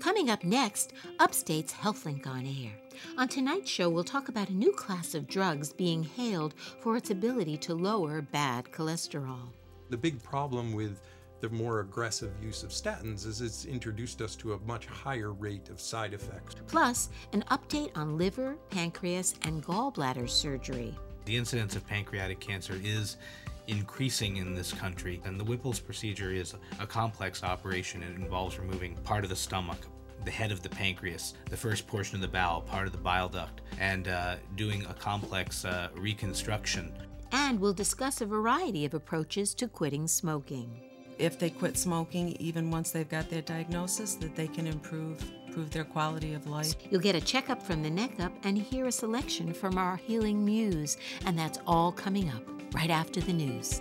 Coming up next, Upstate's HealthLink on Air. On tonight's show, we'll talk about a new class of drugs being hailed for its ability to lower bad cholesterol. The big problem with the more aggressive use of statins is it's introduced us to a much higher rate of side effects. Plus, an update on liver, pancreas, and gallbladder surgery. The incidence of pancreatic cancer is increasing in this country, and the Whipple's procedure is a complex operation. It involves removing part of the stomach, the head of the pancreas, the first portion of the bowel, part of the bile duct, and doing a complex reconstruction. And we'll discuss a variety of approaches to quitting smoking. If they quit smoking, even once they've got their diagnosis, that they can improve their quality of life. You'll get a checkup from the neck up and hear a selection from our healing muse. And that's all coming up right after the news.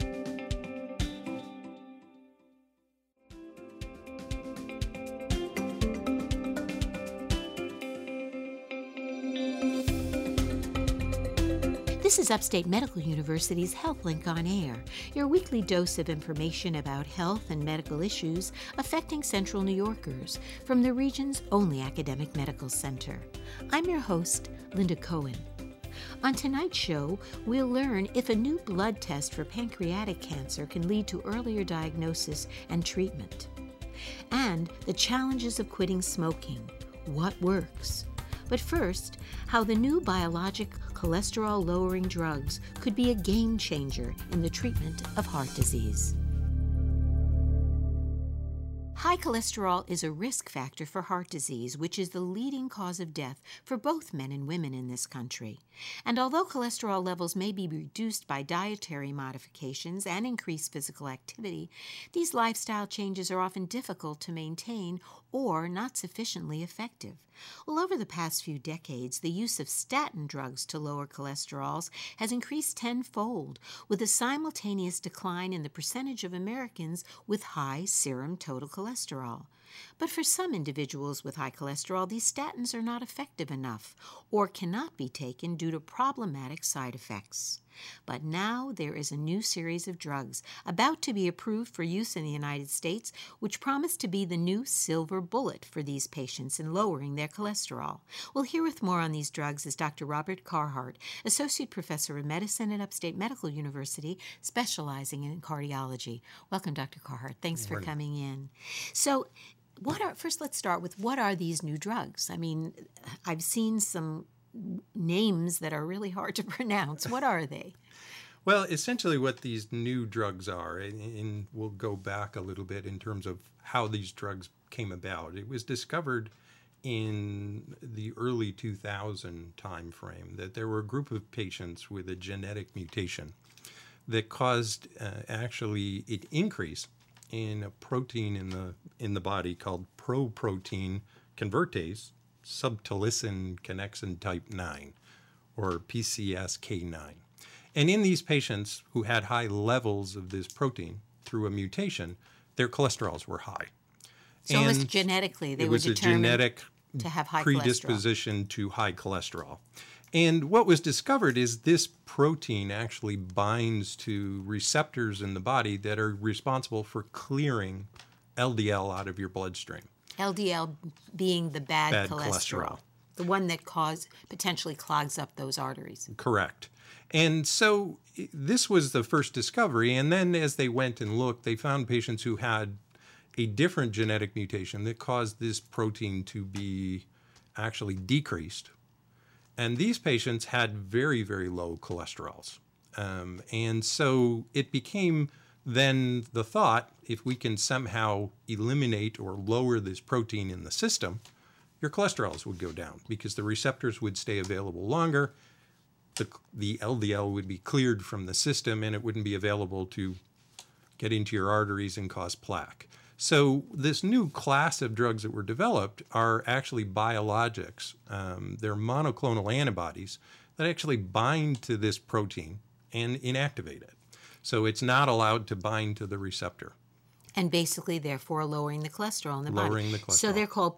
This is Upstate Medical University's HealthLink on Air, your weekly dose of information about health and medical issues affecting Central New Yorkers from the region's only academic medical center. I'm your host, Linda Cohen. On tonight's show, we'll learn if a new blood test for pancreatic cancer can lead to earlier diagnosis and treatment, and the challenges of quitting smoking, what works. But first, how the new biologic cholesterol-lowering drugs could be a game changer in the treatment of heart disease. High cholesterol is a risk factor for heart disease, which is the leading cause of death for both men and women in this country. And although cholesterol levels may be reduced by dietary modifications and increased physical activity, these lifestyle changes are often difficult to maintain or not sufficiently effective. Well, over the past few decades, the use of statin drugs to lower cholesterols has increased tenfold, with a simultaneous decline in the percentage of Americans with high serum total cholesterol. But for some individuals with high cholesterol, these statins are not effective enough or cannot be taken due to problematic side effects. But now there is a new series of drugs about to be approved for use in the United States, which promise to be the new silver bullet for these patients in lowering their cholesterol. We'll hear with more on these drugs is Dr. Robert Carhart, Associate Professor of Medicine at Upstate Medical University, specializing in cardiology. Welcome, Dr. Carhart. Thanks for coming in. So, first let's start with what are these new drugs? I mean, I've seen some names that are really hard to pronounce. What are they? Well, essentially what these new drugs are, and we'll go back a little bit in terms of how these drugs came about. It was discovered in the early 2000 time frame that there were a group of patients with a genetic mutation that caused actually an increase in a protein in the body called proprotein convertase, subtilisin connexin type 9, or PCSK9. And in these patients who had high levels of this protein through a mutation, their cholesterols were high. So it was genetically, they were determined genetic to have high predisposition to high cholesterol. And what was discovered is this protein actually binds to receptors in the body that are responsible for clearing LDL out of your bloodstream. LDL being the bad cholesterol, the one that potentially clogs up those arteries. Correct. And so this was the first discovery. And then as they went and looked, they found patients who had a different genetic mutation that caused this protein to be actually decreased. And these patients had very, very low cholesterols. And so it became then the thought, if we can somehow eliminate or lower this protein in the system, your cholesterols would go down because the receptors would stay available longer. The LDL would be cleared from the system and it wouldn't be available to get into your arteries and cause plaque. So this new class of drugs that were developed are actually biologics. They're monoclonal antibodies that actually bind to this protein and inactivate it. So it's not allowed to bind to the receptor. And basically, therefore, lowering the cholesterol in the body. Lowering the cholesterol. So they're called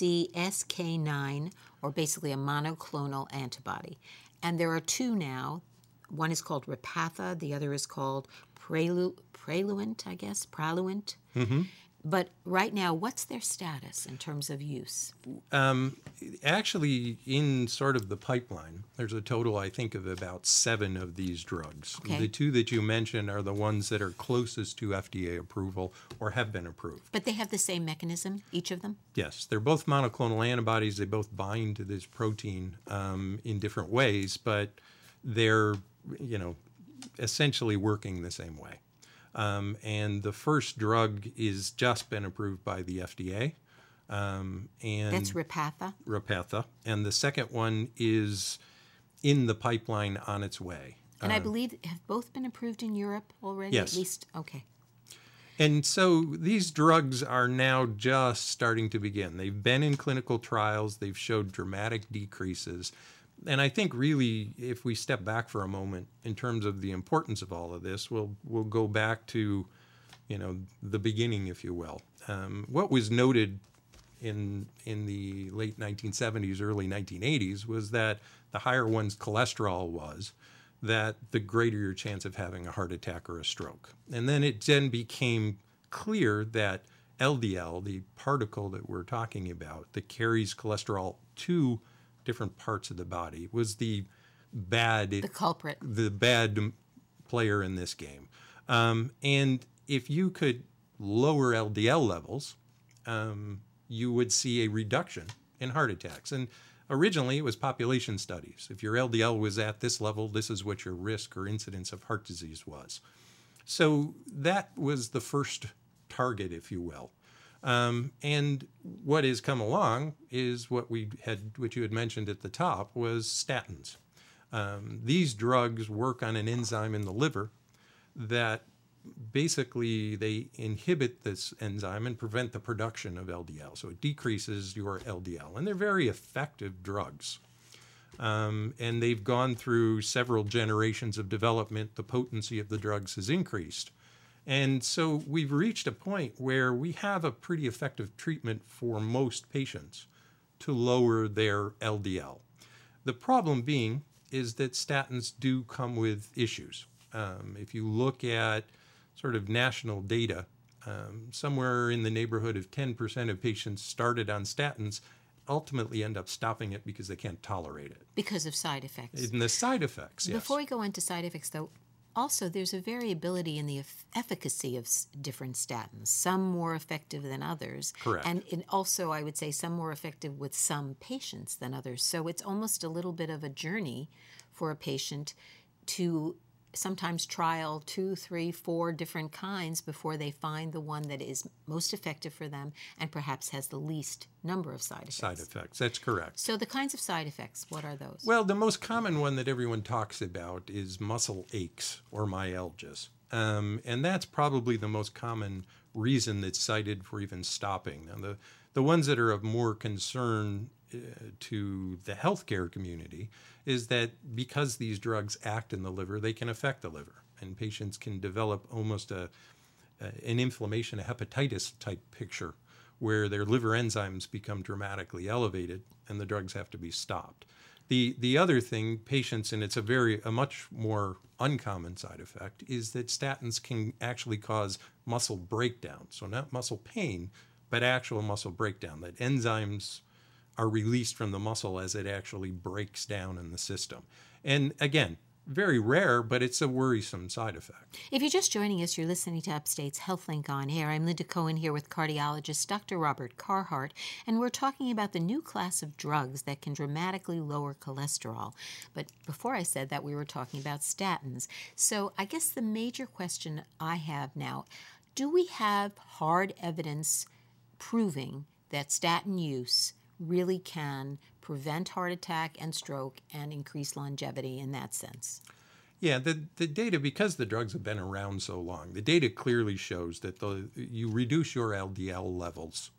PCSK9, or basically a monoclonal antibody. And there are two now. One is called Repatha. The other is called Praluent, I guess, Praluent. Mm-hmm. But right now, what's their status in terms of use? Actually, in sort of the pipeline, there's a total, I think, of about 7 of these drugs. Okay. The 2 that you mentioned are the ones that are closest to FDA approval or have been approved. But they have the same mechanism, each of them? Yes, they're both monoclonal antibodies. They both bind to this protein in different ways, but they're, essentially working the same way. And the first drug is just been approved by the FDA. And That's Repatha? Repatha. And the second one is in the pipeline on its way. And I believe have both been approved in Europe already? Yes. At least, okay. And so these drugs are now just starting to begin. They've been in clinical trials. They've showed dramatic decreases. And I think really, if we step back for a moment in terms of the importance of all of this, we'll go back to, the beginning, if you will. What was noted in the late 1970s, early 1980s, was that the higher one's cholesterol was, that the greater your chance of having a heart attack or a stroke. And then it became clear that LDL, the particle that we're talking about, that carries cholesterol to different parts of the body, was the culprit, the bad player in this game. And if you could lower LDL levels, you would see a reduction in heart attacks. And originally it was population studies. If your LDL was at this level, this is what your risk or incidence of heart disease was. So that was the first target, if you will. And what has come along is what you had mentioned at the top, was statins. These drugs work on an enzyme in the liver that basically they inhibit this enzyme and prevent the production of LDL. So it decreases your LDL. And they're very effective drugs. And they've gone through several generations of development. The potency of the drugs has increased. And so we've reached a point where we have a pretty effective treatment for most patients to lower their LDL. The problem being is that statins do come with issues. If you look at sort of national data, somewhere in the neighborhood of 10% of patients started on statins ultimately end up stopping it because they can't tolerate it. Because of side effects. And the side effects, yes. Before we go into side effects, though, also there's a variability in the efficacy of different statins, some more effective than others. Correct. And also, I would say, some more effective with some patients than others. So it's almost a little bit of a journey for a patient to sometimes trial 2, 3, 4 different kinds before they find the one that is most effective for them and perhaps has the least number of side effects. Side effects, that's correct. So the kinds of side effects, what are those? Well, the most common one that everyone talks about is muscle aches or myalgias. And that's probably the most common reason that's cited for even stopping. Now, the ones that are of more concern to the healthcare community is that because these drugs act in the liver, they can affect the liver. And patients can develop almost an inflammation, a hepatitis type picture, where their liver enzymes become dramatically elevated and the drugs have to be stopped. The other thing, patients, and it's a much more uncommon side effect, is that statins can actually cause muscle breakdown. So not muscle pain, but actual muscle breakdown, that enzymes are released from the muscle as it actually breaks down in the system. And again, very rare, but it's a worrisome side effect. If you're just joining us, you're listening to Upstate's HealthLink on Air. I'm Linda Cohen here with cardiologist Dr. Robert Carhart, and we're talking about the new class of drugs that can dramatically lower cholesterol. But before I said that, we were talking about statins. So I guess the major question I have now, do we have hard evidence proving that statin use really can prevent heart attack and stroke and increase longevity in that sense? Yeah, the data, because the drugs have been around so long, the data clearly shows that you reduce your LDL levels,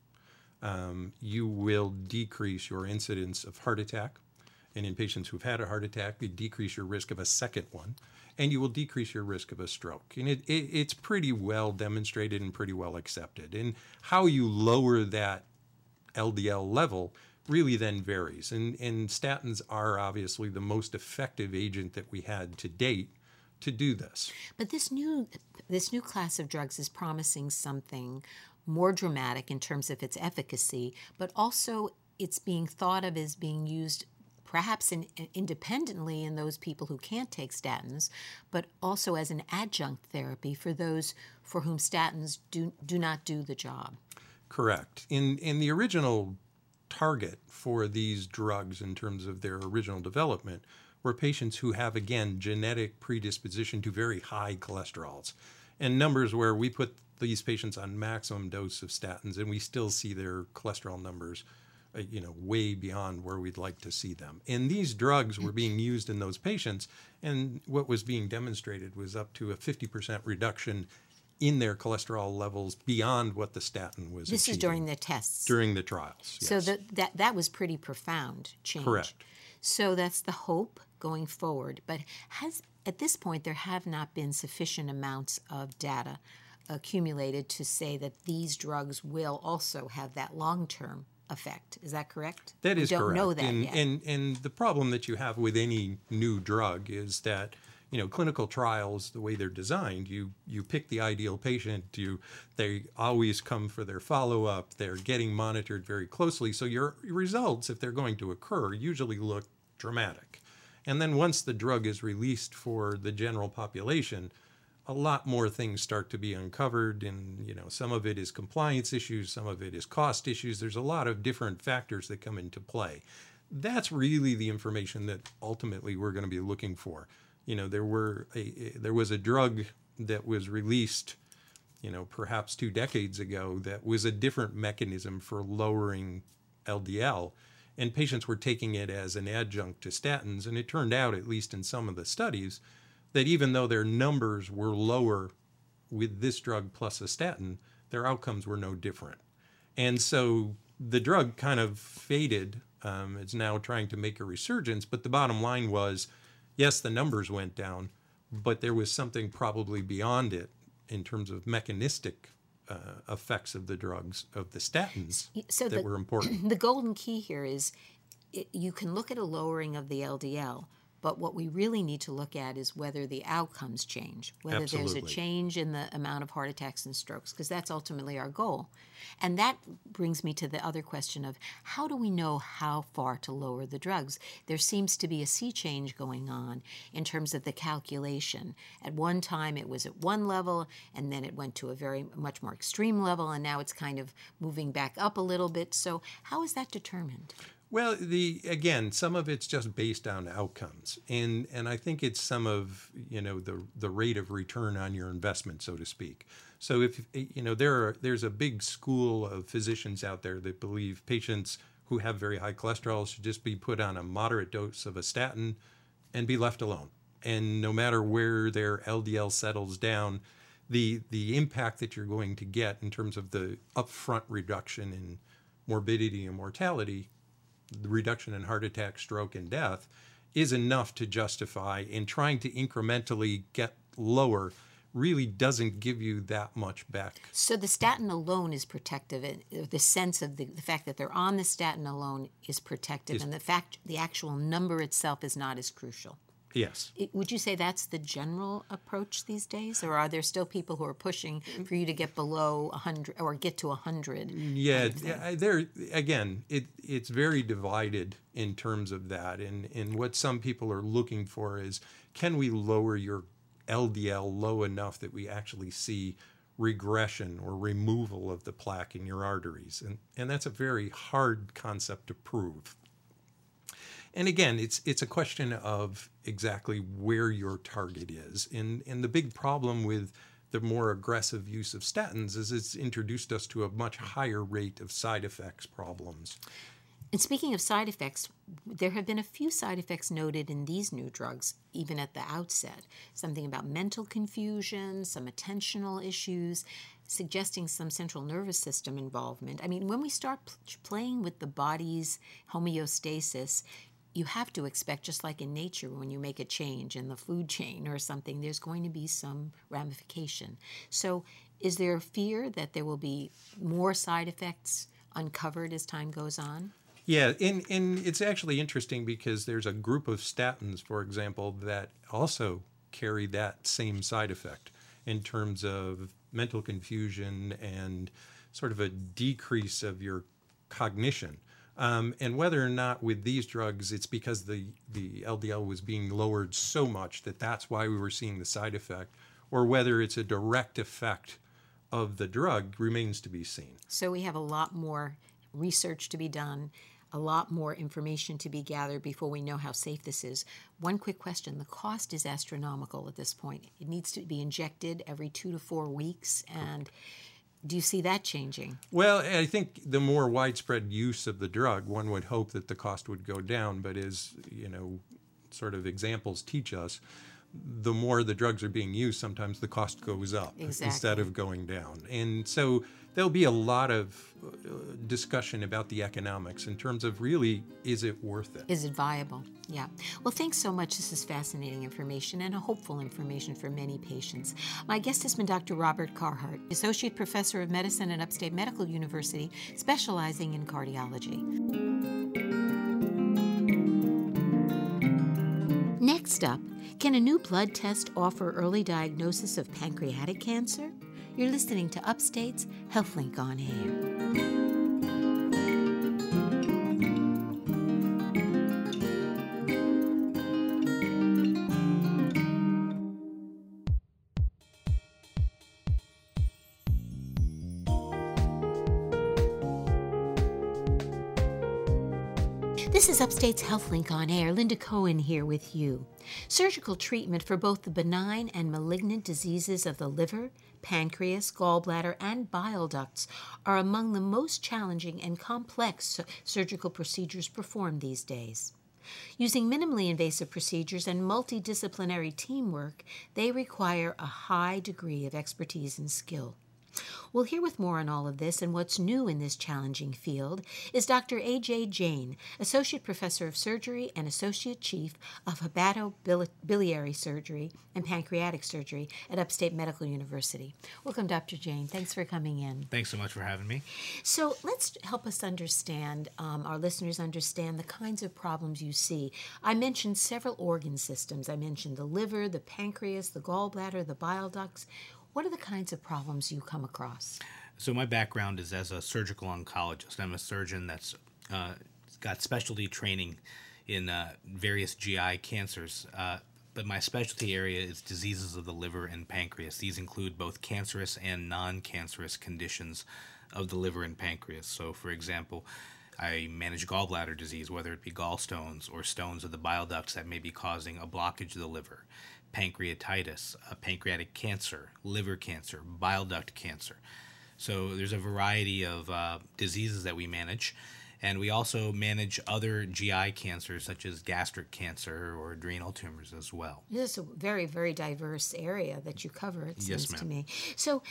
you will decrease your incidence of heart attack. And in patients who've had a heart attack, you decrease your risk of a second one, and you will decrease your risk of a stroke. And it's pretty well demonstrated and pretty well accepted. And how you lower that LDL level really then varies. And statins are obviously the most effective agent that we had to date to do this. But this new class of drugs is promising something more dramatic in terms of its efficacy, but also it's being thought of as being used perhaps independently in those people who can't take statins, but also as an adjunct therapy for those for whom statins do not do the job. Correct. In the original target for these drugs in terms of their original development were patients who have, again, genetic predisposition to very high cholesterols, and numbers where we put these patients on maximum dose of statins and we still see their cholesterol numbers way beyond where we'd like to see them. And these drugs were being used in those patients, and what was being demonstrated was up to a 50% reduction in their cholesterol levels beyond what the statin was This achieving. is during the tests. During the trials, yes. So that was pretty profound change. Correct. So that's the hope going forward. But at this point, there have not been sufficient amounts of data accumulated to say that these drugs will also have that long-term effect. Is that correct? That is correct. We don't know that yet. And the problem that you have with any new drug is that clinical trials, the way they're designed, you pick the ideal patient, they always come for their follow-up, they're getting monitored very closely, so your results, if they're going to occur, usually look dramatic. And then once the drug is released for the general population, a lot more things start to be uncovered, and some of it is compliance issues, some of it is cost issues. There's a lot of different factors that come into play. That's really the information that ultimately we're going to be looking for. There was a drug that was released, perhaps 2 decades ago that was a different mechanism for lowering LDL, and patients were taking it as an adjunct to statins, and it turned out, at least in some of the studies, that even though their numbers were lower with this drug plus a statin, their outcomes were no different. And so the drug kind of faded. It's now trying to make a resurgence, but the bottom line was, yes, the numbers went down, but there was something probably beyond it in terms of mechanistic effects of the drugs, of the statins, that were important. The golden key here is you can look at a lowering of the LDL, but what we really need to look at is whether the outcomes change, whether there's a change in the amount of heart attacks and strokes, because that's ultimately our goal. And that brings me to the other question of how do we know how far to lower the drugs? There seems to be a sea change going on in terms of the calculation. At one time it was at one level, and then it went to a much more extreme level, and now it's kind of moving back up a little bit. So how is that determined? Well, again, some of it's just based on outcomes, and I think it's some of the rate of return on your investment, so to speak. So if there's a big school of physicians out there that believe patients who have very high cholesterol should just be put on a moderate dose of a statin and be left alone, and no matter where their LDL settles down, the impact that you're going to get in terms of the upfront reduction in morbidity and mortality, the reduction in heart attack, stroke, and death, is enough to justify, and trying to incrementally get lower really doesn't give you that much back. So the statin alone is protective. The sense of the fact that they're on the statin alone is protective, and the actual number itself is not as crucial. Yes. Would you say that's the general approach these days, or are there still people who are pushing for you to get below 100 or get to 100? Yeah, it's very divided in terms of that, and what some people are looking for is, can we lower your LDL low enough that we actually see regression or removal of the plaque in your arteries, and that's a very hard concept to prove. And again, it's a question of exactly where your target is. And the big problem with the more aggressive use of statins is it's introduced us to a much higher rate of side effects problems. And speaking of side effects, there have been a few side effects noted in these new drugs, even at the outset. Something about mental confusion, some attentional issues, suggesting some central nervous system involvement. I mean, when we start playing with the body's homeostasis, you have to expect, just like in nature, when you make a change in the food chain or something, there's going to be some ramification. So is there a fear that there will be more side effects uncovered as time goes on? Yeah, and it's actually interesting because there's a group of statins, for example, that also carry that same side effect in terms of mental confusion and sort of a decrease of your cognition. And whether or not with these drugs it's because the LDL was being lowered so much that that's why we were seeing the side effect, or whether it's a direct effect of the drug remains to be seen. So we have a lot more research to be done, a lot more information to be gathered before we know how safe this is. One quick question. The cost is astronomical at this point. It needs to be injected every 2 to 4 weeks. And do you see that changing? Well, I think the more widespread use of the drug, one would hope that the cost would go down. But as, sort of examples teach us, the more the drugs are being used, sometimes the cost goes up instead of going down. And so there'll be a lot of discussion about the economics in terms of really, is it worth it? Is it viable? Yeah. Well, thanks so much. This is fascinating information and a hopeful information for many patients. My guest has been Dr. Robert Carhart, Associate Professor of Medicine at Upstate Medical University, specializing in cardiology. Next up, can a new blood test offer early diagnosis of pancreatic cancer? You're listening to Upstate's HealthLink on Air. This is Upstate's HealthLink on Air. Linda Cohen here with you. Surgical treatment for both the benign and malignant diseases of the liver, pancreas, gallbladder, and bile ducts are among the most challenging and complex surgical procedures performed these days. Using minimally invasive procedures and multidisciplinary teamwork, they require a high degree of expertise and skill. We'll hear with more on all of this and what's new in this challenging field is Dr. A.J. Jain, Associate Professor of Surgery and Associate Chief of Hepatobiliary Surgery and Pancreatic Surgery at Upstate Medical University. Welcome, Dr. Jain. Thanks for coming in. Thanks so much for having me. So let's help us understand, our listeners understand the kinds of problems you see. I mentioned several organ systems. I mentioned the liver, the pancreas, the gallbladder, the bile ducts. What are the kinds of problems you come across? So my background is as a surgical oncologist. I'm a surgeon that's got specialty training in various GI cancers, but my specialty area is diseases of the liver and pancreas. These include both cancerous and non-cancerous conditions of the liver and pancreas. So, for example, I manage gallbladder disease, whether it be gallstones or stones of the bile ducts that may be causing a blockage of the liver, pancreatitis, pancreatic cancer, liver cancer, bile duct cancer. So there's a variety of diseases that we manage, and we also manage other GI cancers such as gastric cancer or adrenal tumors as well. This is a very, very diverse area that you cover, it seems Yes, ma'am. to me. So,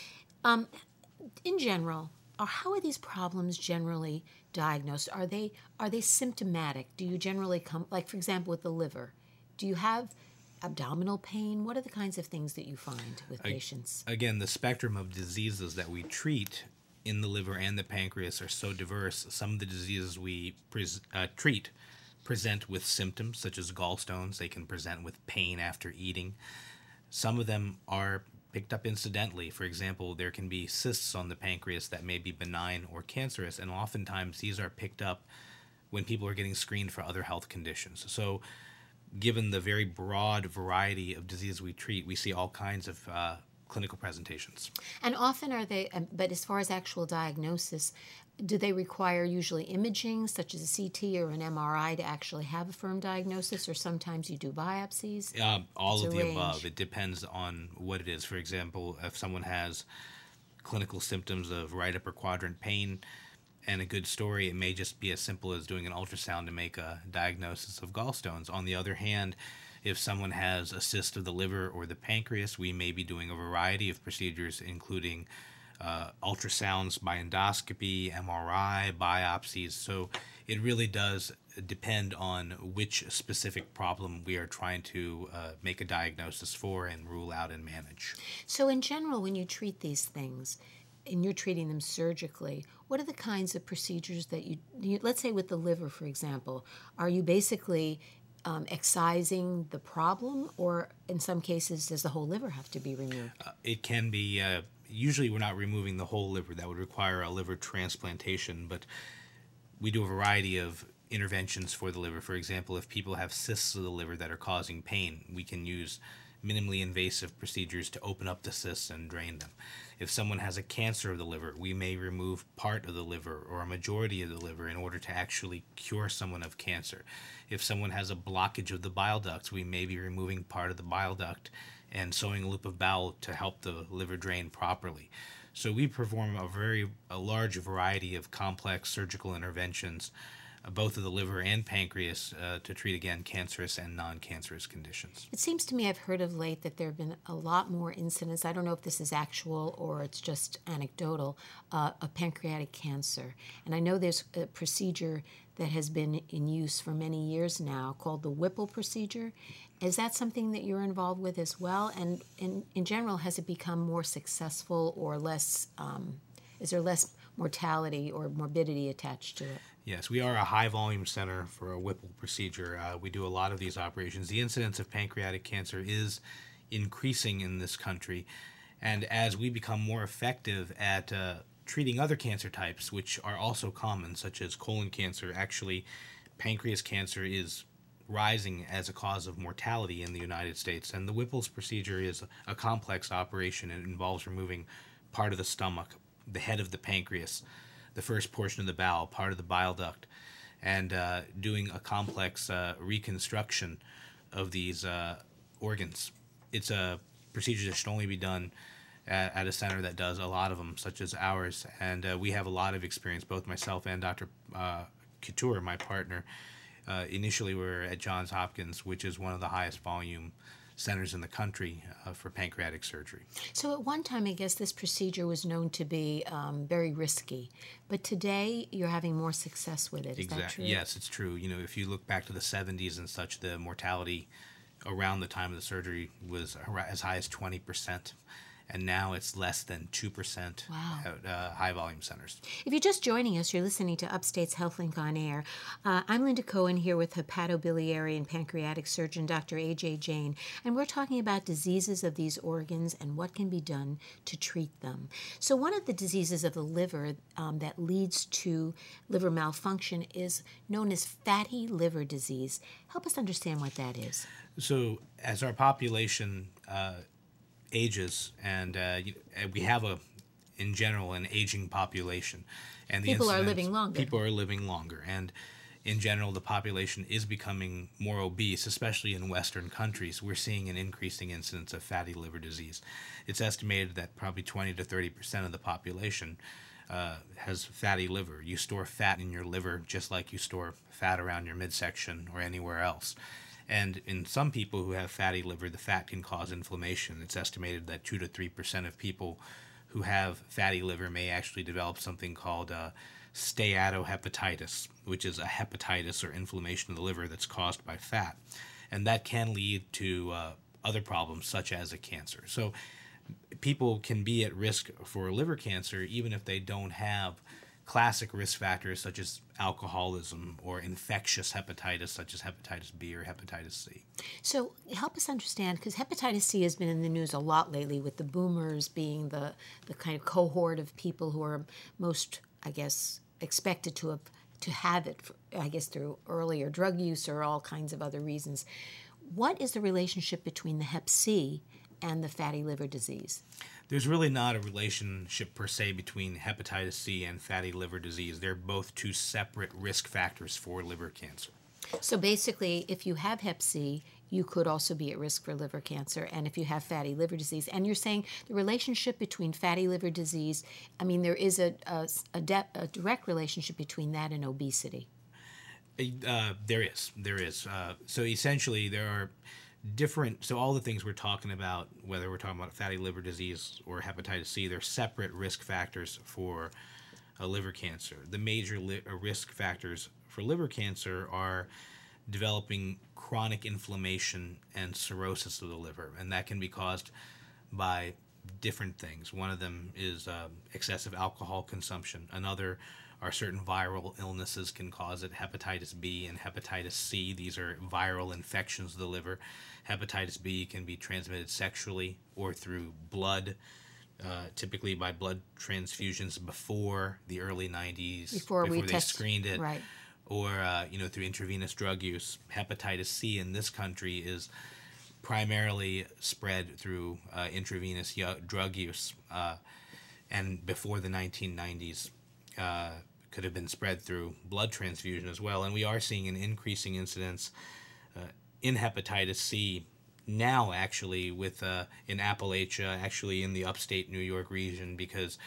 in general, how are these problems generally diagnosed? Are they symptomatic? Do you generally come, like for example with the liver, do you have abdominal pain? What are the kinds of things that you find with patients? Again, the spectrum of diseases that we treat in the liver and the pancreas are so diverse. Some of the diseases we treat present with symptoms such as gallstones. They can present with pain after eating. Some of them are picked up incidentally. For example, there can be cysts on the pancreas that may be benign or cancerous, and oftentimes these are picked up when people are getting screened for other health conditions. So given the very broad variety of diseases we treat, we see all kinds of clinical presentations. And often are they, but as far as actual diagnosis, do they require usually imaging, such as a CT or an MRI, to actually have a firm diagnosis, or sometimes you do biopsies? All of the range. above. It depends on what it is. For example, if someone has clinical symptoms of right upper quadrant pain and a good story, it may just be as simple as doing an ultrasound to make a diagnosis of gallstones. On the other hand, if someone has a cyst of the liver or the pancreas, we may be doing a variety of procedures, including ultrasounds by endoscopy, MRI, biopsies. So it really does depend on which specific problem we are trying to make a diagnosis for and rule out and manage. So in general, when you treat these things, and you're treating them surgically, what are the kinds of procedures that you let's say with the liver, for example, are you basically excising the problem, or in some cases, does the whole liver have to be removed? It can be usually we're not removing the whole liver. That would require a liver transplantation, but we do a variety of interventions for the liver. For example, if people have cysts of the liver that are causing pain, we can use minimally invasive procedures to open up the cysts and drain them. If someone has a cancer of the liver, we may remove part of the liver or a majority of the liver in order to actually cure someone of cancer. If someone has a blockage of the bile ducts, we may be removing part of the bile duct and sewing a loop of bowel to help the liver drain properly. So we perform a large variety of complex surgical interventions, both of the liver and pancreas, to treat, again, cancerous and non-cancerous conditions. It seems to me I've heard of late that there have been a lot more incidents, I don't know if this is actual or it's just anecdotal, of pancreatic cancer. And I know there's a procedure that has been in use for many years now called the Whipple procedure. Is that something that you're involved with as well? And in general, has it become more successful or less, is there less mortality or morbidity attached to it? Yes, we are a high-volume center for a Whipple procedure. We do a lot of these operations. The incidence of pancreatic cancer is increasing in this country, and as we become more effective at treating other cancer types, which are also common, such as colon cancer, actually, pancreas cancer is rising as a cause of mortality in the United States. And the Whipple's procedure is a complex operation. It involves removing part of the stomach, the head of the pancreas, the first portion of the bowel, part of the bile duct, and doing a complex reconstruction of these organs. It's a procedure that should only be done at a center that does a lot of them, such as ours. And we have a lot of experience, both myself and Dr. Couture, my partner. Initially, we were at Johns Hopkins, which is one of the highest volume centers in the country for pancreatic surgery. So at one time, I guess this procedure was known to be very risky, but today you're having more success with it. Is that true? Yes, it's true. You know, if you look back to the 70s and such, the mortality around the time of the surgery was as high as 20%. And now it's less than 2% Wow. at high-volume centers. If you're just joining us, you're listening to Upstate's HealthLink on Air. I'm Linda Cohen here with hepatobiliary and pancreatic surgeon Dr. A.J. Jain, and we're talking about diseases of these organs and what can be done to treat them. So one of the diseases of the liver that leads to liver malfunction is known as fatty liver disease. Help us understand what that is. So as our population ages, and we have in general, an aging population, and People are living longer. People are living longer, and in general, the population is becoming more obese, especially in Western countries. We're seeing an increasing incidence of fatty liver disease. It's estimated that probably 20 to 30% of the population has fatty liver. You store fat in your liver just like you store fat around your midsection or anywhere else. And in some people who have fatty liver, the fat can cause inflammation. It's estimated that 2 to 3% of people who have fatty liver may actually develop something called steatohepatitis, which is a hepatitis or inflammation of the liver that's caused by fat. And that can lead to other problems, such as a cancer. So people can be at risk for liver cancer even if they don't have classic risk factors such as alcoholism or infectious hepatitis such as hepatitis B or hepatitis C. So help us understand, because hepatitis C has been in the news a lot lately, with the boomers being the kind of cohort of people who are most, I guess, expected to have it, I guess, through earlier drug use or all kinds of other reasons. What is the relationship between the hep C and the fatty liver disease? There's really not a relationship per se between hepatitis C and fatty liver disease. They're both two separate risk factors for liver cancer. So basically, if you have hep C, you could also be at risk for liver cancer, and if you have fatty liver disease. And you're saying the relationship between fatty liver disease, I mean, there is a direct relationship between that and obesity. There is. So essentially, there are different, so all the things we're talking about, whether we're talking about fatty liver disease or hepatitis C, they're separate risk factors for a liver cancer. The major risk factors for liver cancer are developing chronic inflammation and cirrhosis of the liver, and that can be caused by different things. One of them is excessive alcohol consumption. Another are certain viral illnesses can cause it. Hepatitis B and hepatitis C, these are viral infections of the liver. Hepatitis B can be transmitted sexually or through blood, typically by blood transfusions before the early 90s, Before we they screened it, right. or through intravenous drug use. Hepatitis C in this country is primarily spread through intravenous drug use, and before the 1990s could have been spread through blood transfusion as well. And we are seeing an increasing incidence in hepatitis C now, actually, with in Appalachia, actually in the upstate New York region, because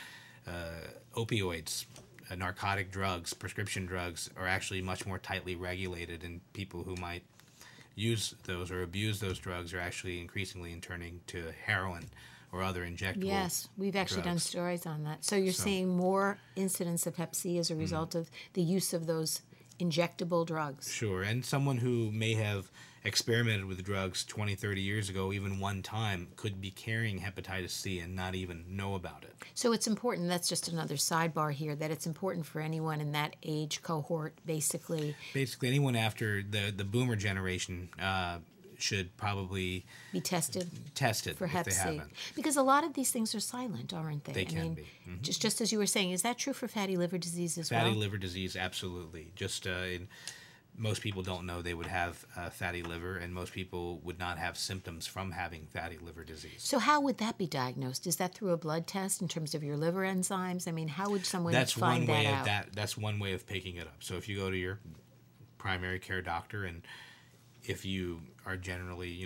opioids, narcotic drugs, prescription drugs are actually much more tightly regulated, and people who might use those or abuse those drugs are actually increasingly turning to heroin or other injectable Yes, we've actually done drugs. stories on that. So you're seeing more incidents of Hep C as a result of the use of those injectable drugs. Sure, and someone who may have experimented with drugs 20, 30 years ago, even one time, could be carrying hepatitis C and not even know about it. So it's important, that's just another sidebar here, that it's important for anyone in that age cohort, basically, Basically, anyone after the boomer generation should probably be tested test it for if Hep they C. haven't. Because a lot of these things are silent, aren't they? They can be. Just as you were saying, is that true for fatty liver disease as Fatty well? liver disease, absolutely. Just most people don't know they would have fatty liver, and most people would not have symptoms from having fatty liver disease. So how would that be diagnosed? Is that through a blood test in terms of your liver enzymes? I mean, how would someone That's find one way that of out? That's one way of picking it up. So if you go to your primary care doctor, and if you are generally,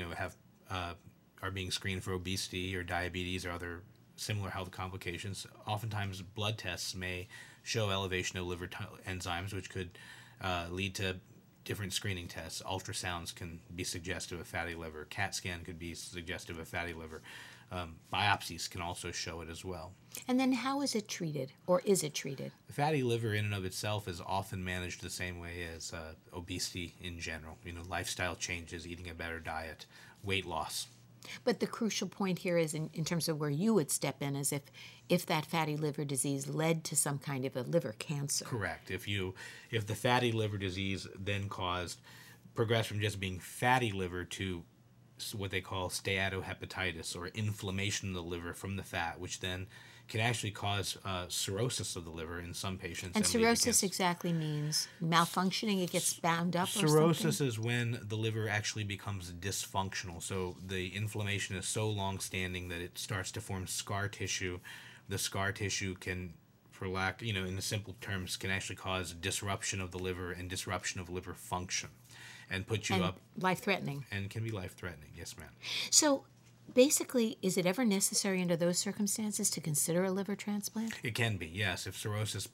are being screened for obesity or diabetes or other similar health complications, oftentimes blood tests may show elevation of liver enzymes, which could lead to different screening tests. Ultrasounds can be suggestive of fatty liver. CAT scan could be suggestive of fatty liver. Biopsies can also show it as well. And then how is it treated, or is it treated? Fatty liver in and of itself is often managed the same way as obesity in general. Lifestyle changes, eating a better diet, weight loss. But the crucial point here is in terms of where you would step in is if that fatty liver disease led to some kind of a liver cancer. Correct. If the fatty liver disease then progressed from just being fatty liver to what they call steatohepatitis, or inflammation of the liver from the fat, which then can actually cause cirrhosis of the liver in some patients. And lead to cirrhosis cancer. exactly means malfunctioning, it gets bound up or something? Cirrhosis is when the liver actually becomes dysfunctional. So the inflammation is so long-standing that it starts to form scar tissue. The scar tissue can, for lack, in the simple terms, can actually cause disruption of the liver and disruption of liver function, and put you And up, life-threatening. and can be life-threatening. Yes, ma'am. So basically, is it ever necessary under those circumstances to consider a liver transplant? It can be, yes. If cirrhosis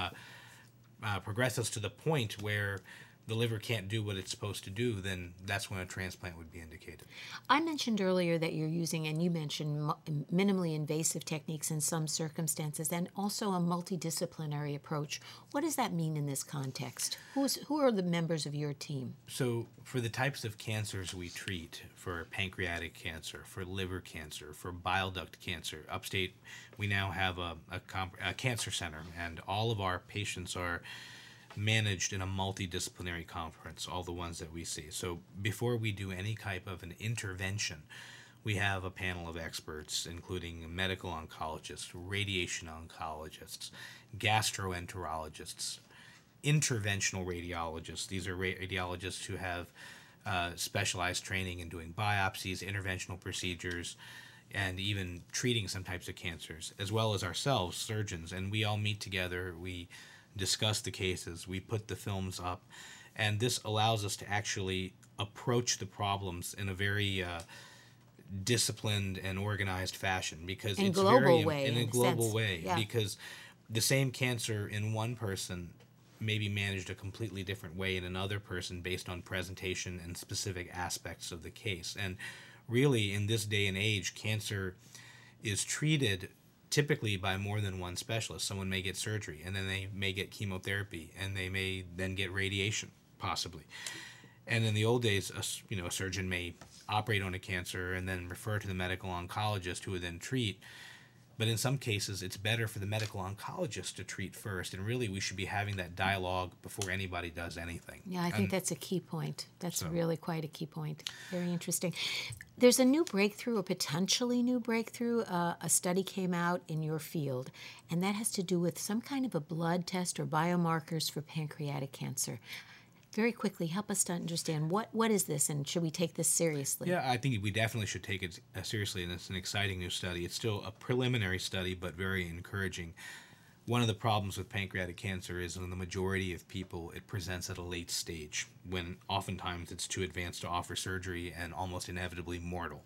progresses to the point where the liver can't do what it's supposed to do, then that's when a transplant would be indicated. I mentioned earlier that you're using, and you mentioned minimally invasive techniques in some circumstances, and also a multidisciplinary approach. What does that mean in this context? Who are the members of your team? So for the types of cancers we treat, for pancreatic cancer, for liver cancer, for bile duct cancer, upstate we now have a cancer center, and all of our patients are managed in a multidisciplinary conference, all the ones that we see. So before we do any type of an intervention, we have a panel of experts, including medical oncologists, radiation oncologists, gastroenterologists, interventional radiologists. These are radiologists who have specialized training in doing biopsies, interventional procedures, and even treating some types of cancers, as well as ourselves, surgeons. And we all meet together. We discuss the cases, we put the films up, and this allows us to actually approach the problems in a very disciplined and organized fashion, because it's global very way, in a in a global sense. way, Yeah. because the same cancer in one person may be managed a completely different way in another person based on presentation and specific aspects of the case. And really, in this day and age, cancer is treated typically by more than one specialist. Someone may get surgery, and then they may get chemotherapy, and they may then get radiation, possibly. And in the old days, a surgeon may operate on a cancer and then refer to the medical oncologist, who would then treat. But in some cases, it's better for the medical oncologist to treat first, and really we should be having that dialogue before anybody does anything. Yeah, I think that's a key point. That's So- really quite a key point. Very interesting. There's a new breakthrough, a potentially new breakthrough. A study came out in your field, and that has to do with some kind of a blood test or biomarkers for pancreatic cancer. Very quickly, help us to understand what is this, and should we take this seriously? Yeah, I think we definitely should take it seriously, and it's an exciting new study. It's still a preliminary study, but very encouraging. One of the problems with pancreatic cancer is in the majority of people, it presents at a late stage, when oftentimes it's too advanced to offer surgery and almost inevitably mortal.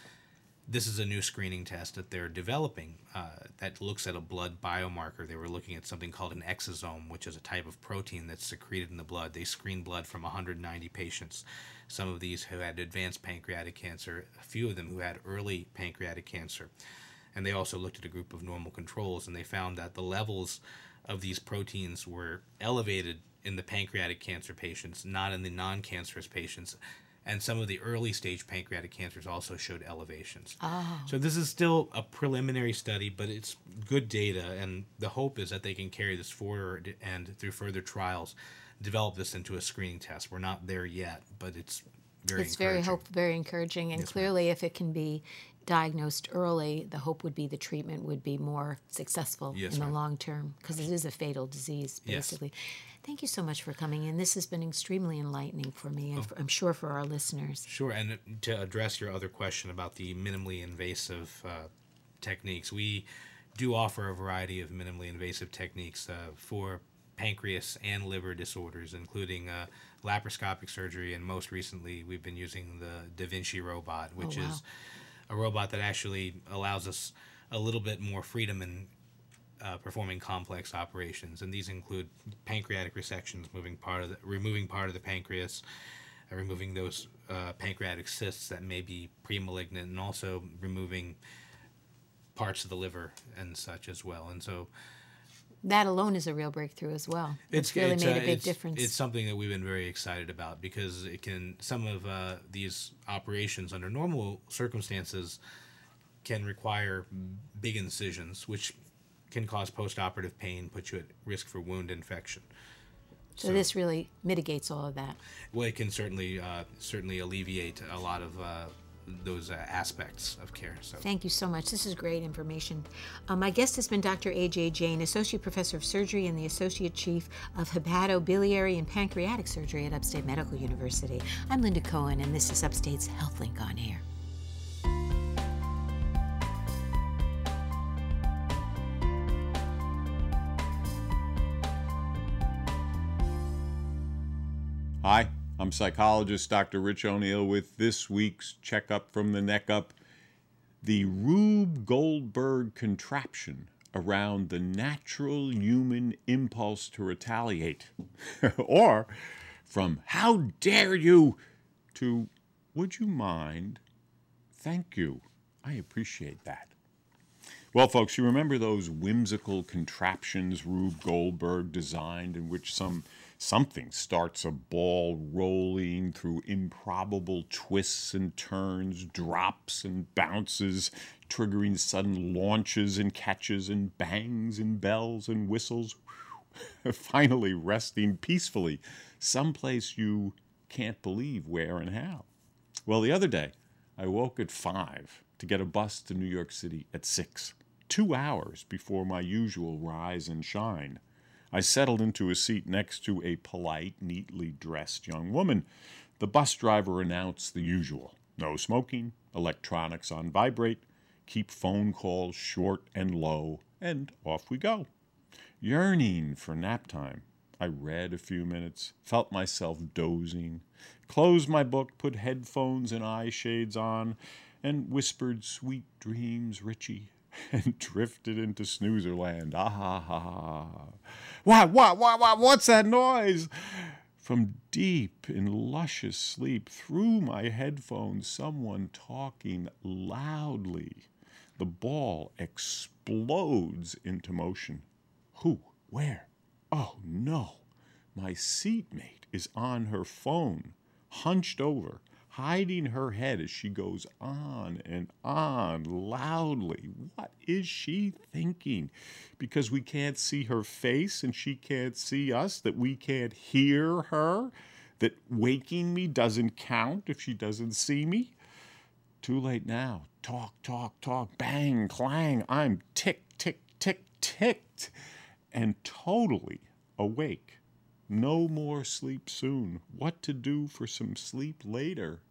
This is a new screening test that they're developing that looks at a blood biomarker. They were looking at something called an exosome, which is a type of protein that's secreted in the blood. They screened blood from 190 patients, some of these who had advanced pancreatic cancer, a few of them who had early pancreatic cancer. And they also looked at a group of normal controls, and they found that the levels of these proteins were elevated in the pancreatic cancer patients, not in the non-cancerous patients. And some of the early stage pancreatic cancers also showed elevations. Oh. So this is still a preliminary study, but it's good data, and the hope is that they can carry this forward and through further trials, develop this into a screening test. We're not there yet, but it's very encouraging. Very encouraging, and Yes, clearly, if it can be diagnosed early, the hope would be the treatment would be more successful Yes, in the ma'am. long term, because it is a fatal disease, Yes. basically. Thank you so much for coming in. This has been extremely enlightening for me, and I'm sure for our listeners. Sure, and to address your other question about the minimally invasive techniques, we do offer a variety of minimally invasive techniques for pancreas and liver disorders, including laparoscopic surgery, and most recently we've been using the Da Vinci robot, which wow. is a robot that actually allows us a little bit more freedom in performing complex operations, and these include pancreatic resections, removing part of the pancreas, removing those pancreatic cysts that may be pre-malignant, and also removing parts of the liver and such as well. And so That alone is a real breakthrough as well. It's really made a big difference. It's something that we've been very excited about, because some of these operations under normal circumstances can require big incisions, which can cause post-operative pain, put you at risk for wound infection. so this really mitigates all of that. Well, it can certainly alleviate a lot of those aspects of care. So Thank you so much. This is great information. My guest has been Dr. A.J. Jain, Associate Professor of Surgery and the Associate Chief of Hepatobiliary and Pancreatic Surgery at Upstate Medical University. I'm Linda Cohen, and this is Upstate's HealthLink on Air. Hi, I'm psychologist Dr. Rich O'Neill with this week's Checkup from the Neck Up. The Rube Goldberg contraption around the natural human impulse to retaliate. Or from "how dare you" to "would you mind? Thank you. I appreciate that." Well, folks, you remember those whimsical contraptions Rube Goldberg designed, in which something starts a ball rolling through improbable twists and turns, drops and bounces, triggering sudden launches and catches and bangs and bells and whistles, finally resting peacefully someplace you can't believe where and how. Well, the other day, I woke at 5 to get a bus to New York City at 6, 2 hours before my usual rise and shine. I settled into a seat next to a polite, neatly dressed young woman. The bus driver announced the usual: no smoking, electronics on vibrate, keep phone calls short and low, and off we go. Yearning for nap time, I read a few minutes, felt myself dozing, closed my book, put headphones and eye shades on, and whispered sweet dreams, Richie, and drifted into snoozerland. Ah ha ha ha. What's that noise? From deep in luscious sleep, through my headphones, someone talking loudly. The ball explodes into motion. Who? Where? Oh no. My seatmate is on her phone, hunched over, hiding her head as she goes on and on loudly. What is she thinking? Because we can't see her face and she can't see us, that we can't hear her, that waking me doesn't count if she doesn't see me. Too late now. Talk, talk, talk, bang, clang. I'm tick, tick, tick, ticked, and totally awake. No more sleep soon. What to do for some sleep later?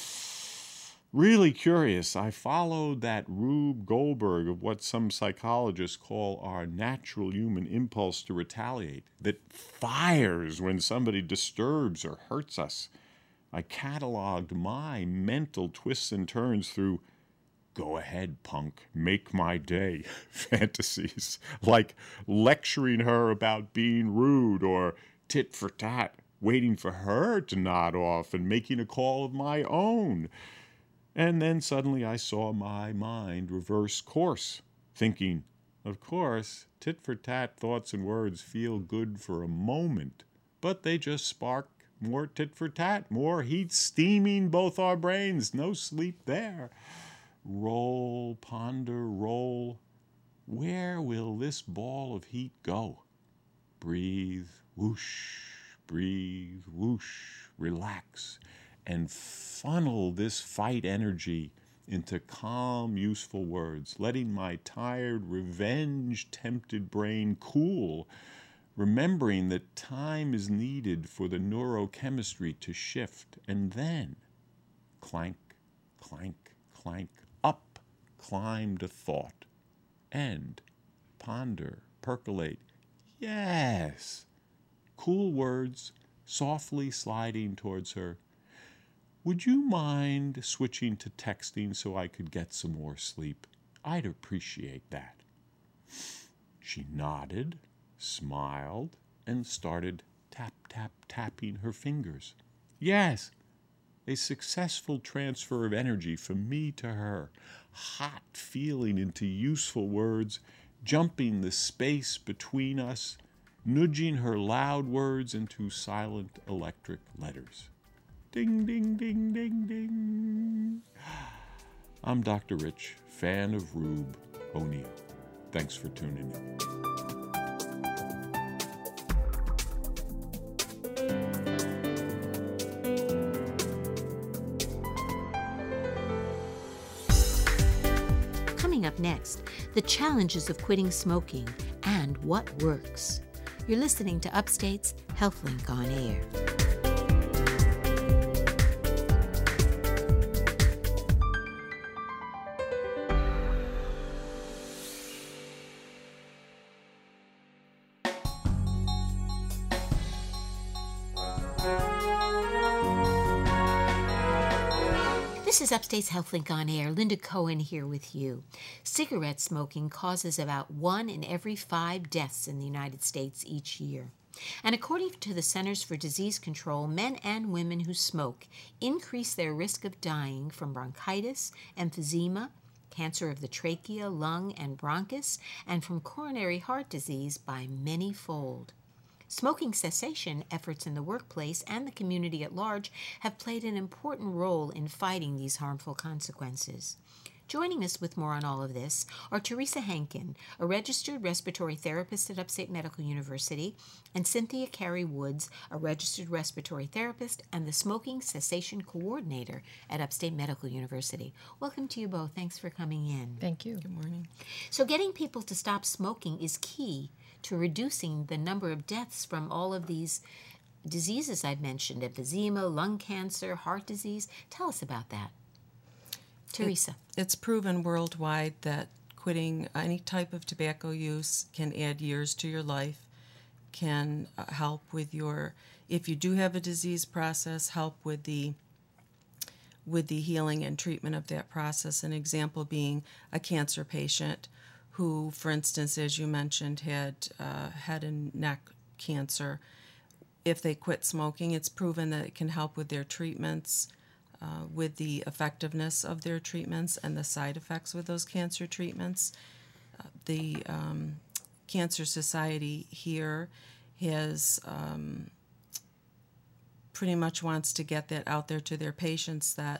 Really curious, I followed that Rube Goldberg of what some psychologists call our natural human impulse to retaliate, that fires when somebody disturbs or hurts us. I cataloged my mental twists and turns through "go ahead, punk, make my day" fantasies, like lecturing her about being rude or tit for tat, waiting for her to nod off and making a call of my own. And then suddenly I saw my mind reverse course, thinking, of course, tit for tat thoughts and words feel good for a moment, but they just spark more tit for tat, more heat steaming both our brains. No sleep there. Roll, ponder, roll. Where will this ball of heat go? Breathe, whoosh, breathe, whoosh, relax, and funnel this fight energy into calm, useful words, letting my tired, revenge-tempted brain cool, remembering that time is needed for the neurochemistry to shift, and then clank, clank, clank, up climbed a thought, and ponder, percolate. Yes. Cool words, softly sliding towards her. Would you mind switching to texting so I could get some more sleep? I'd appreciate that. She nodded, smiled, and started tap, tap, tapping her fingers. Yes, a successful transfer of energy from me to her, hot feeling into useful words, jumping the space between us, nudging her loud words into silent electric letters. Ding, ding, ding, ding, ding. I'm Dr. Rich, fan of Rube O'Neill. Thanks for tuning in. Coming up next, the challenges of quitting smoking and what works. You're listening to Upstate's HealthLink on Air. This is Upstate's HealthLink on Air. Linda Cohen here with you. Cigarette smoking causes about 1 in every 5 deaths in the United States each year. And according to the Centers for Disease Control, men and women who smoke increase their risk of dying from bronchitis, emphysema, cancer of the trachea, lung, and bronchus, and from coronary heart disease by many-fold. Smoking cessation efforts in the workplace and the community at large have played an important role in fighting these harmful consequences. Joining us with more on all of this are Teresa Hankin, a registered respiratory therapist at Upstate Medical University, and Cynthia Carey Woods, a registered respiratory therapist and the smoking cessation coordinator at Upstate Medical University. Welcome to you both. Thanks for coming in. Thank you. Good morning. So getting people to stop smoking is key to reducing the number of deaths from all of these diseases I've mentioned, emphysema, lung cancer, heart disease. Tell us about that. Teresa. It's proven worldwide that quitting any type of tobacco use can add years to your life, can help with your, if you do have a disease process, help with the healing and treatment of that process. An example being a cancer patient who, for instance, as you mentioned, had head and neck cancer. If they quit smoking, it's proven that it can help with their treatments, with the effectiveness of their treatments and the side effects with those cancer treatments. The Cancer Society here has pretty much wants to get that out there to their patients that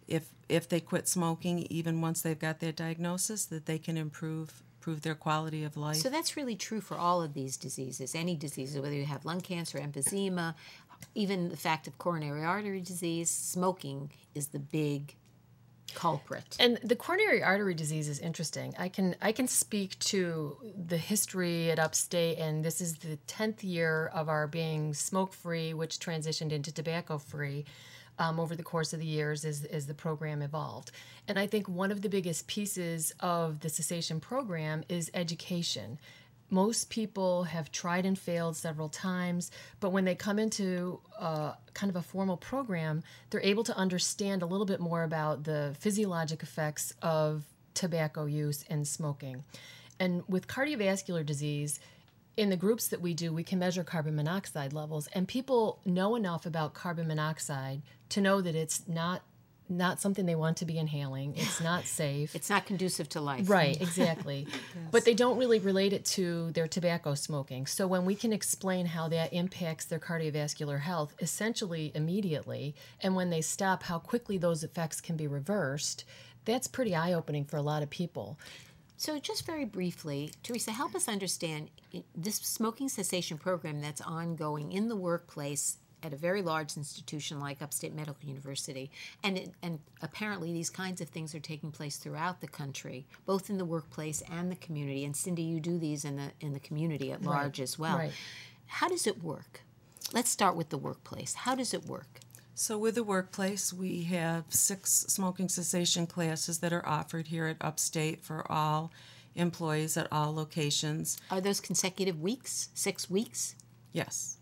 if they quit smoking, even once they've got their diagnosis, that they can improve their quality of life. So that's really true for all of these diseases, any diseases, whether you have lung cancer, emphysema, even the fact of coronary artery disease. Smoking is the big culprit. And the coronary artery disease is interesting. I can speak to the history at Upstate, and this is the 10th year of our being smoke-free, which transitioned into tobacco-free over the course of the years as the program evolved. And I think one of the biggest pieces of the cessation program is education. Most people have tried and failed several times, but when they come into kind of a formal program, they're able to understand a little bit more about the physiologic effects of tobacco use and smoking. And with cardiovascular disease, in the groups that we do, we can measure carbon monoxide levels, and people know enough about carbon monoxide to know that it's not something they want to be inhaling. It's not safe. It's not conducive to life. Right, exactly. Yes. But they don't really relate it to their tobacco smoking. So when we can explain how that impacts their cardiovascular health essentially immediately, and when they stop, how quickly those effects can be reversed, that's pretty eye-opening for a lot of people. So just very briefly, Teresa, help us understand this smoking cessation program that's ongoing in the workplace at a very large institution like Upstate Medical University. And apparently these kinds of things are taking place throughout the country, both in the workplace and the community. And Cindy, you do these in the community at large as well. Right. How does it work? Let's start with the workplace. How does it work? So with the workplace, we have 6 smoking cessation classes that are offered here at Upstate for all employees at all locations. Are those consecutive weeks, 6 weeks? Yes.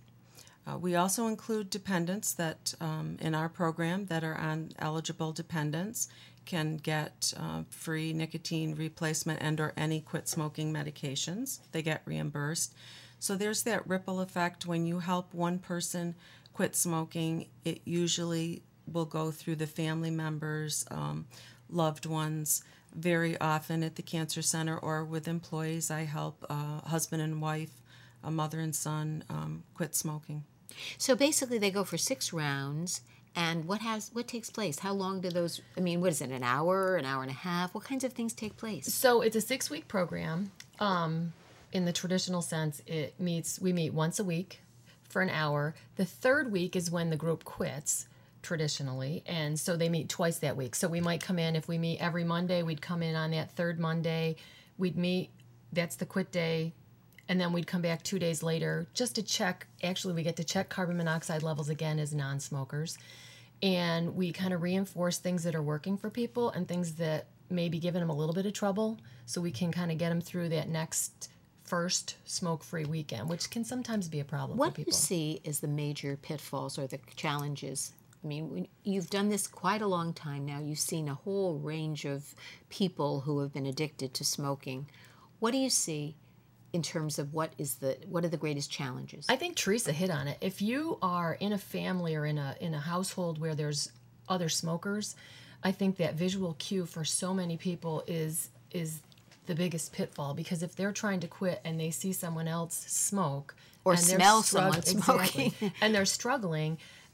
We also include dependents that in our program that are on eligible dependents can get free nicotine replacement and or any quit smoking medications. They get reimbursed. So there's that ripple effect. When you help one person quit smoking, it usually will go through the family members, loved ones. Very often at the Cancer Center or with employees, I help husband and wife, a mother and son quit smoking. So basically they go for 6 rounds, and what takes place? How long do those, what is it, an hour and a half? What kinds of things take place? So it's a 6-week program. In the traditional sense, we meet once a week for an hour. The 3rd week is when the group quits, traditionally, and so they meet twice that week. So we might come in, if we meet every Monday, we'd come in on that 3rd Monday, we'd meet, that's the quit day, and then we'd come back 2 days later just to check. Actually, we get to check carbon monoxide levels again as non-smokers, and we kind of reinforce things that are working for people and things that may be giving them a little bit of trouble, so we can kind of get them through that next first smoke-free weekend, which can sometimes be a problem for people. What do you see as the major pitfalls or the challenges? You've done this quite a long time now. You've seen a whole range of people who have been addicted to smoking. What do you see in terms of what are the greatest challenges? I think Teresa hit on it. If you are in a family or in a household where there's other smokers, I think that visual cue for so many people is the biggest pitfall, because if they're trying to quit and they see someone else smoke or smell someone smoking, exactly, and they're struggling,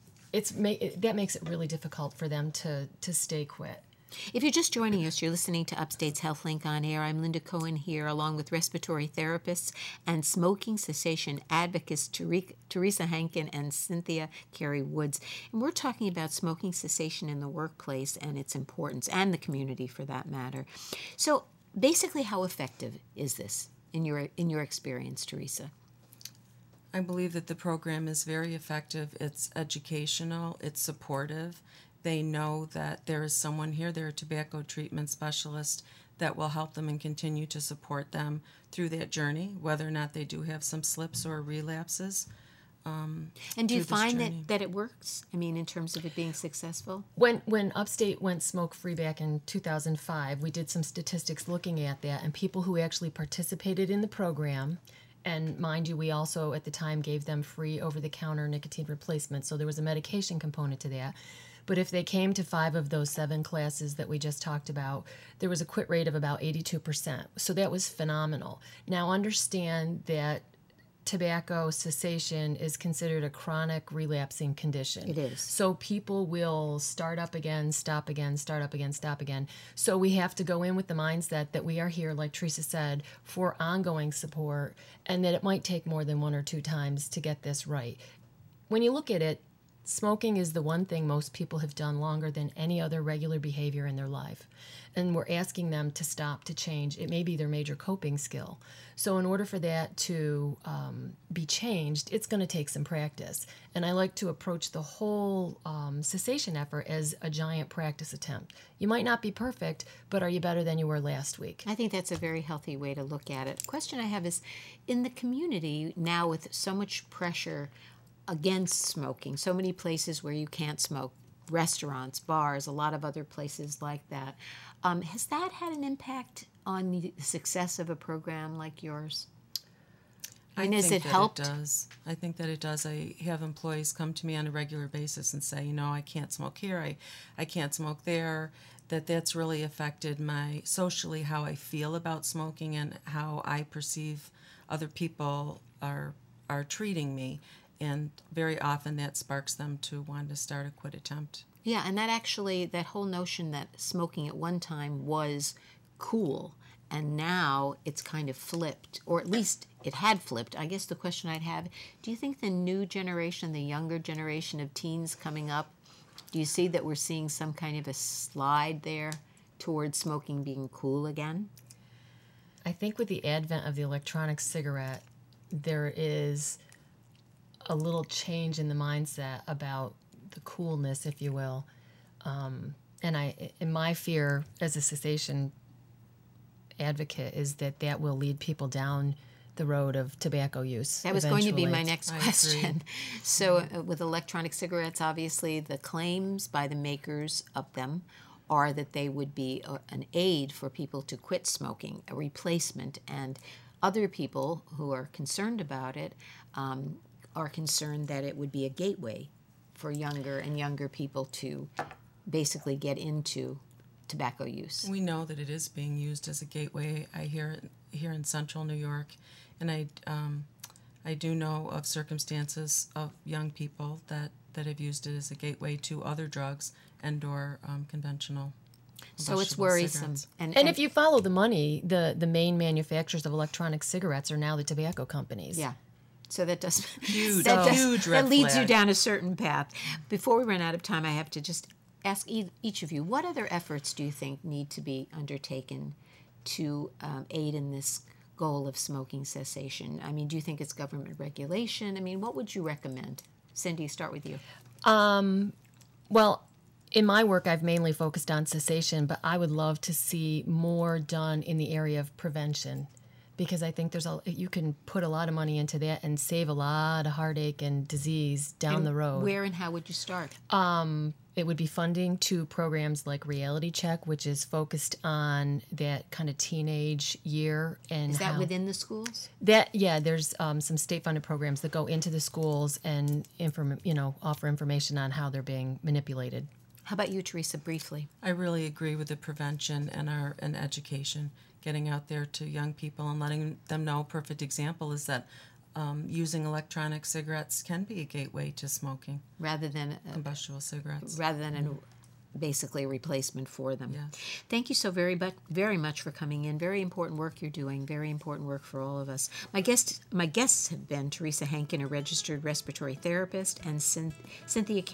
that makes it really difficult for them to stay quit. If you're just joining us, you're listening to Upstate's HealthLink on Air. I'm Linda Cohen here, along with respiratory therapists and smoking cessation advocates Teresa Hankin and Cynthia Carey Woods. And we're talking about smoking cessation in the workplace and its importance, and the community for that matter. So basically, how effective is this in your experience, Teresa? I believe that the program is very effective. It's educational, it's supportive. They know that there is someone here, they're a tobacco treatment specialist, that will help them and continue to support them through that journey, whether or not they do have some slips or relapses. And do you find that it works? In terms of it being successful? When Upstate went smoke-free back in 2005, we did some statistics looking at that, and people who actually participated in the program, and mind you, we also at the time gave them free over-the-counter nicotine replacement, so there was a medication component to that. But if they came to 5 of those 7 classes that we just talked about, there was a quit rate of about 82%. So that was phenomenal. Now understand that tobacco cessation is considered a chronic relapsing condition. It is. So people will start up again, stop again, start up again, stop again. So we have to go in with the mindset that we are here, like Teresa said, for ongoing support, and that it might take more than 1 or 2 times to get this right. When you look at it, smoking is the one thing most people have done longer than any other regular behavior in their life. And we're asking them to stop, to change. It may be their major coping skill. So in order for that to be changed, it's going to take some practice. And I like to approach the whole cessation effort as a giant practice attempt. You might not be perfect, but are you better than you were last week? I think that's a very healthy way to look at it. The question I have is, in the community now with so much pressure against smoking, so many places where you can't smoke, restaurants, bars, a lot of other places like that, has that had an impact on the success of a program like yours? I has think it helped? It does. I think that it does. I have employees come to me on a regular basis and say, I can't smoke here, I can't smoke there. That's really affected my socially how I feel about smoking and how I perceive other people are treating me. And very often that sparks them to want to start a quit attempt. Yeah, and that whole notion that smoking at one time was cool, and now it's kind of flipped, or at least it had flipped. I guess the question I'd have, do you think the new generation, the younger generation of teens coming up, do you see that we're seeing some kind of a slide there towards smoking being cool again? I think with the advent of the electronic cigarette, there is a little change in the mindset about the coolness, if you will. And my fear as a cessation advocate is that will lead people down the road of tobacco use. That was going to be eventually. my next question. So with electronic cigarettes, obviously the claims by the makers of them are that they would be an aid for people to quit smoking, a replacement, and other people who are concerned about it are concerned that it would be a gateway for younger and younger people to basically get into tobacco use. We know that it is being used as a gateway. I hear it here in central New York, and I do know of circumstances of young people that have used it as a gateway to other drugs and/or conventional. So it's worrisome. Cigarettes. And if you follow the money, the main manufacturers of electronic cigarettes are now the tobacco companies. Yeah. So that does Huge that red leads you flag. down a certain path. Before we run out of time, I have to just ask each of you, what other efforts do you think need to be undertaken to aid in this goal of smoking cessation? I mean, do you think it's government regulation? I mean, what would you recommend? Cindy, start with you. Well, in my work, I've mainly focused on cessation, but I would love to see more done in the area of prevention, because I think you can put a lot of money into that and save a lot of heartache and disease down the road. Where and how would you start? It would be funding to programs like Reality Check, which is focused on that kind of teenage year. And Is that how- within the schools? there's some state-funded programs that go into the schools and offer information on how they're being manipulated. How about you, Teresa, briefly? I really agree with the prevention and education, getting out there to young people and letting them know. A perfect example is that using electronic cigarettes can be a gateway to smoking, Rather than combustible cigarettes. basically a replacement for them. Yeah. Thank you so very much for coming in. Very important work you're doing. Very important work for all of us. My guests have been Teresa Hankin, a registered respiratory therapist, and Cynthia